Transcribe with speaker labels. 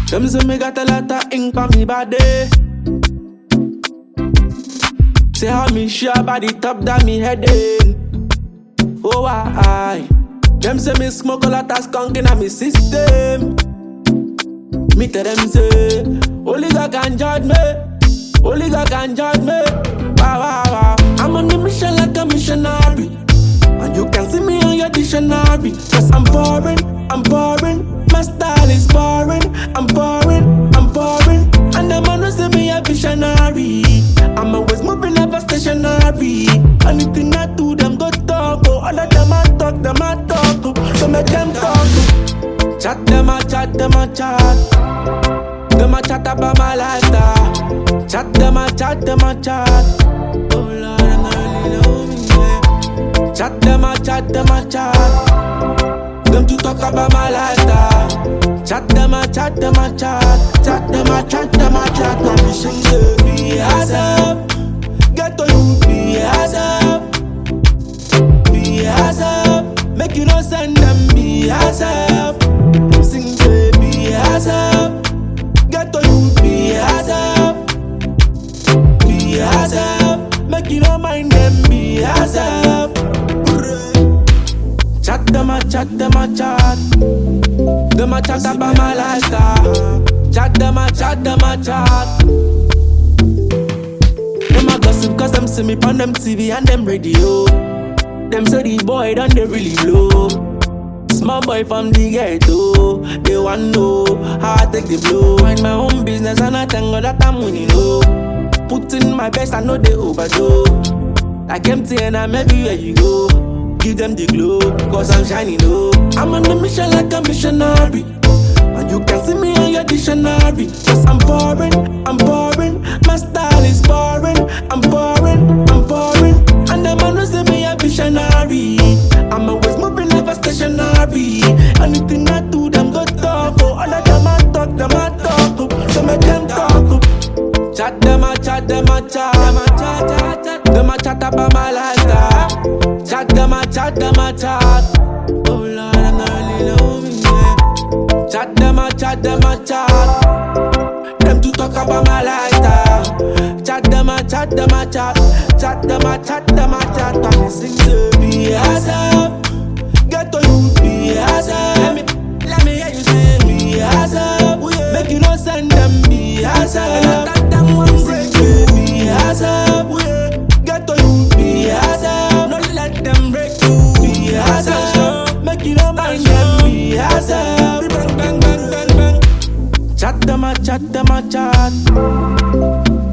Speaker 1: Them say me got a lot of ink on me body. Say how me sure body top that me heading. Oh I. Them say me smoke a lot of skunk in me system. Me tell them say, only God can judge me. Only God can judge me. Wow, wow, wow. I'm on the mission like a missionary. And you can see me on your dictionary. Cause I'm foreign. My style is foreign. I'm foreign. And them man say me a visionary. I'm always moving, never stationary. Anything I do, them go talk. Oh, all of them I talk. So make them talk. Chat them a chat. Them a chat about my lifestyle. Chat them a chat. Oh Lord, I really know me, yeah. Chat them a chat. Them to talk about my lifestyle. Chat them a chat. Don't be sing to be yourself. Get to you, be yourself. Be yourself. Make you no send them, be yourself. Sing to be yourself. Get to you, be yourself. Be yourself. Make you no mind them, be yourself. Chat them a chat. Them a chat about my lifestyle. Chat them a chat. Them a gossip cause them see me on them TV and them radio. Them say the boy done they really blow. Small boy from the ghetto. They want know how I take the blow. Mind my own business and I thank God that I'm winning low. Put in my best, I know they overdo. Like MTN, I'm everywhere you go. Give them the glow, cause I'm shining low. I'm on the mission like a missionary. And you can see me on your dictionary. Cause I'm foreign. My style is foreign. I'm foreign. And them man say me a visionary. I'm always moving, never stationary. Anything I do, them go talk. Oh, all of them I talk. So make them talk. Chat them a chat. Them a chat about my lifestyle. Chat them a chat. Oh Lord, I not really know me, yeah. Chat them a chat. Them to talk about my lifestyle. Chat them a chat. And me sing to be yourself. Get to you, be yourself. Let me hear you say be yourself. Make you no send them, be yourself. Sing to be yourself. Get to you, be yourself. Don't let them break you, be yourself. Make you no mind them, be yourself. Bang. Chat them a chat.